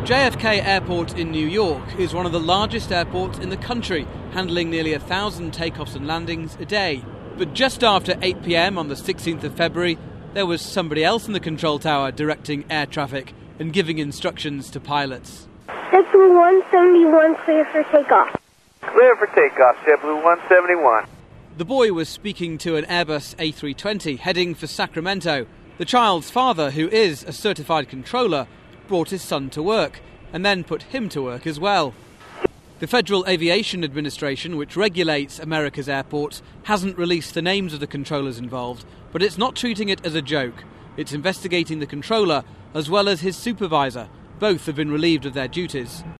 JFK Airport in New York is one of the largest airports in the country, handling nearly 1,000 takeoffs and landings a day. But just after 8 p.m. on the 16th of February, there was somebody else in the control tower directing air traffic and giving instructions to pilots. JetBlue 171, clear for takeoff. Clear for takeoff, JetBlue 171. The boy was speaking to an Airbus A320 heading for Sacramento. The child's father, who is a certified controller, brought his son to work and then put him to work as well. The Federal Aviation Administration, which regulates America's airports, hasn't released the names of the controllers involved, but it's not treating it as a joke. It's investigating the controller as well as his supervisor. Both have been relieved of their duties.